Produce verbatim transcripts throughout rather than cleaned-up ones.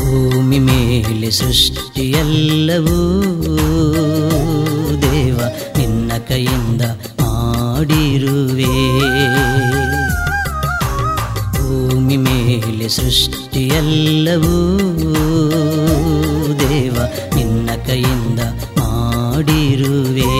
ಭೂಮಿ ಮೇಲೆ ಸೃಷ್ಟಿಯೆಲ್ಲವೂ ದೇವ ನಿನ್ನ ಕೈಯಿಂದ ಮಾಡಿರುವೆ. ಭೂಮಿ ಮೇಲೆ ಸೃಷ್ಟಿಯೆಲ್ಲವೂ ದೇವ ನಿನ್ನ ಕೈಯಿಂದ ಮಾಡಿರುವೆ.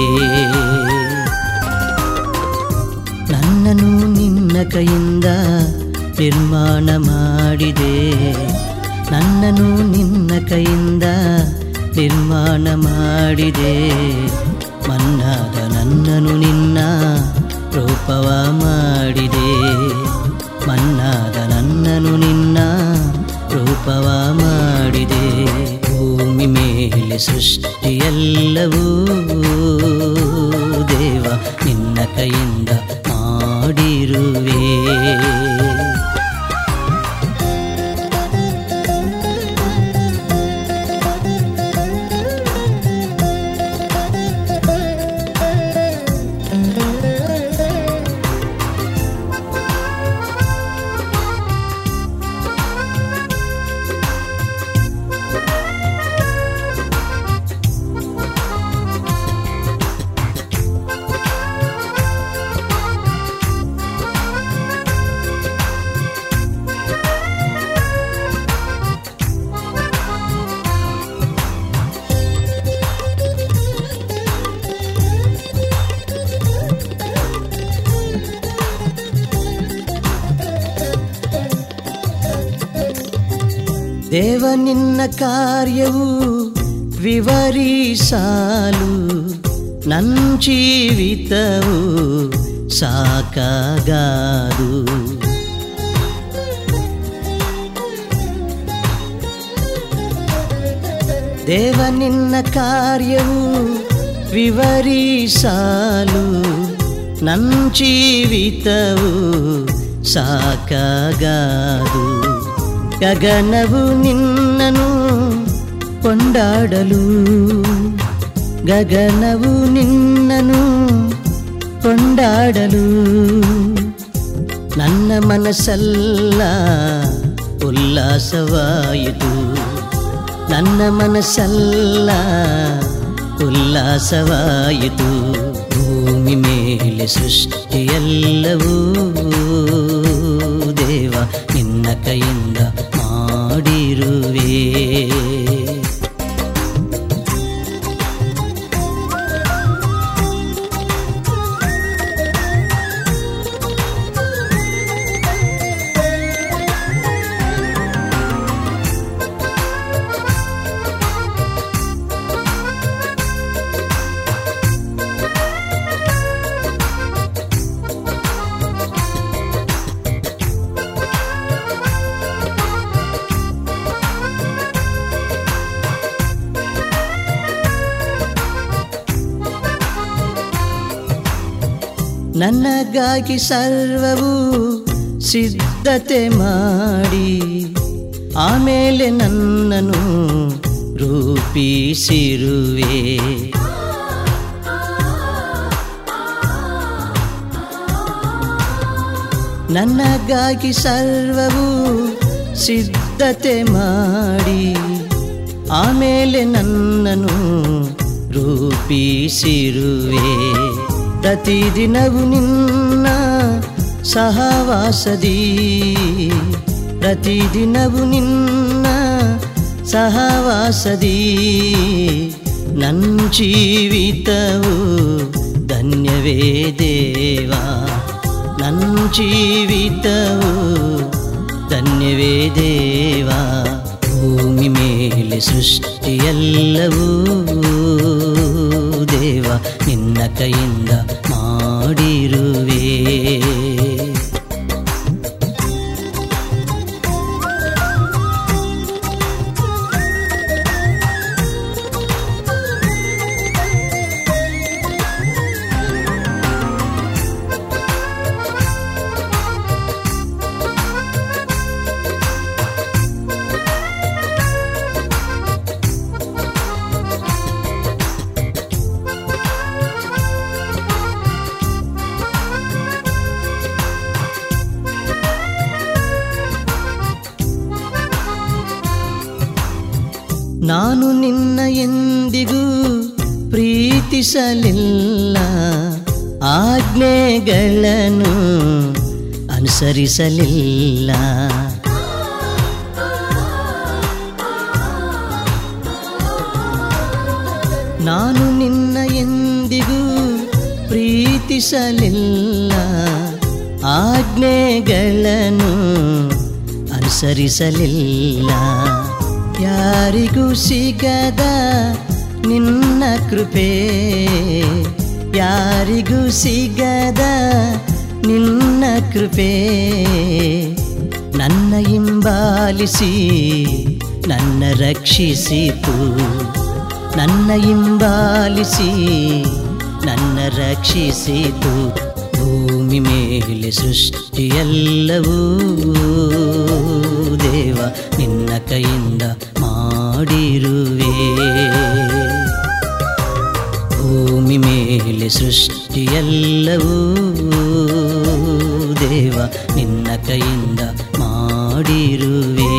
ನನ್ನನ್ನು ನಿನ್ನ ಕೈಯಿಂದ ನಿರ್ಮಾಣ ಮಾಡಿದೆ. ನನ್ನನ್ನು ನಿನ್ನ ಕೈಯಿಂದ ನಿರ್ಮಾಣ ಮಾಡಿದೆ. ಮಣ್ಣಾದ ನನ್ನನ್ನು ನಿನ್ನ ರೂಪವ ಮಾಡಿದೆ. ಮಣ್ಣಾದ ನನ್ನನ್ನು ನಿನ್ನ ರೂಪವ ಮಾಡಿದೆ. ಭೂಮಿ ಮೇಲೆ ಸೃಷ್ಟಿಯೆಲ್ಲವೂ ದೇವ ನಿನ್ನ ಕೈಯಿಂದ ಮಾಡಿರುವೆ. ದೇವ ನಿನ್ನ ಕಾರ್ಯವು ವಿವರಿಸಲು ನನ್ನ ಜೀವಿತವು ಸಾಕಾಗದು. ದೇವ ನಿನ್ನ ಕಾರ್ಯವು ವಿವರಿಸಲು ನನ್ನ ಜೀವಿತವು ಸಾಕಾಗದು. ಗಗನವು ನಿನ್ನನು ಕೊಂಡಾಡಲು, ಗಗನವು ನಿನ್ನನು ಕೊಂಡಾಡಲು ನನ್ನ ಮನಸ್ಸೆಲ್ಲ ಉಲ್ಲಾಸವಾಯಿತು. ನನ್ನ ಮನಸ್ಸೆಲ್ಲ ಉಲ್ಲಾಸವಾಯಿತು. ಭೂಮಿ ಮೇಲೆ ಸೃಷ್ಟಿಯೆಲ್ಲವೂ ದೇವ ನಿನ್ನ ಕೈಯಿಂದ ಮಾಡಿರುವೆ. ನನಗಾಗಿ ಸರ್ವವು ಸಿದ್ಧತೆ ಮಾಡಿ ಆಮೇಲೆ ನನ್ನನ್ನು ರೂಪಿಸಿರುವೆ. ನನಗಾಗಿ ಸರ್ವವು ಸಿದ್ಧತೆ ಮಾಡಿ ಆಮೇಲೆ ನನ್ನನ್ನು ರೂಪಿಸಿರುವೆ. ಪ್ರತಿದಿನವು ನಿನ್ನ ಸಹವಾಸದಿ, ಪ್ರತಿದಿನವು ನಿನ್ನ ಸಹವಾಸದಿ ನನ್ನ ಜೀವಿತವು ಧನ್ಯವೇ ದೇವ. ನನ್ನ ಜೀವಿತವು ಧನ್ಯವೇ ದೇವ. ಭೂಮಿ ಮೇಲೆ ಸೃಷ್ಟಿಯೆಲ್ಲವೂ ದೇವ ನಿನ್ನ ಕೈಯಿಂದ ಮಾಡಿರುವೆ. ನಾನು ನಿನ್ನ ಎಂದಿಗೂ ಪ್ರೀತಿಸಲಿಲ್ಲ, ಆಜ್ಞೆಗಳನ್ನು ಅನುಸರಿಸಲಿಲ್ಲ. ನಾನು ನಿನ್ನ ಎಂದಿಗೂ ಪ್ರೀತಿಸಲಿಲ್ಲ, ಆಜ್ಞೆಗಳನ್ನು ಅನುಸರಿಸಲಿಲ್ಲ. ಯಾರಿಗೂ ಸಿಗದ ನಿನ್ನ ಕೃಪೆ, ಯಾರಿಗೂ ಸಿಗದ ನಿನ್ನ ಕೃಪೆ, ನನ್ನ ಹಿಂಬಾಲಿಸಿ ನನ್ನ ರಕ್ಷಿಸಿತು, ನನ್ನ ಹಿಂಬಾಲಿಸಿ ನನ್ನ ರಕ್ಷಿಸಿತು. ಭೂಮಿ ಮೇಲೆ ಸೃಷ್ಟಿಯೆಲ್ಲವೂ ದೇವ ನಿನ್ನ ಕೈಯಿಂದ ಮಾಡಿರುವೆ. ಭೂಮಿ ಮೇಲೆ ಸೃಷ್ಟಿಯೆಲ್ಲವೂ ದೇವ ನಿನ್ನ ಕೈಯಿಂದ ಮಾಡಿರುವೆ.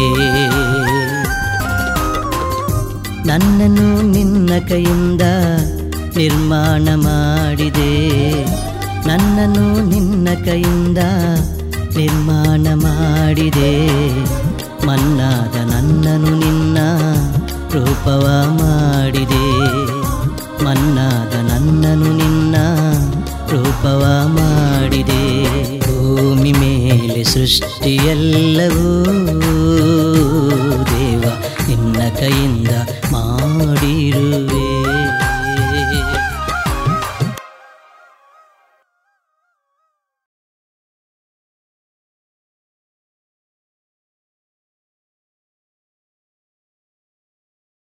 ನನ್ನನ್ನು ನಿನ್ನ ಕೈಯಿಂದ ನಿರ್ಮಾಣ ಮಾಡಿದೆ, ನನ್ನನ್ನು ನಿನ್ನ ಕೈಯಿಂದ ನಿರ್ಮಾಣ ಮಾಡಿದೆ. ಮಣ್ಣಾದ ನನ್ನನ್ನು ನಿನ್ನ ರೂಪವ ಮಾಡಿದೆ, ಮಣ್ಣಾದ ನನ್ನನ್ನು ನಿನ್ನ ರೂಪವ ಮಾಡಿದೆ. ಭೂಮಿ ಮೇಲೆ ಸೃಷ್ಟಿಯೆಲ್ಲವೂ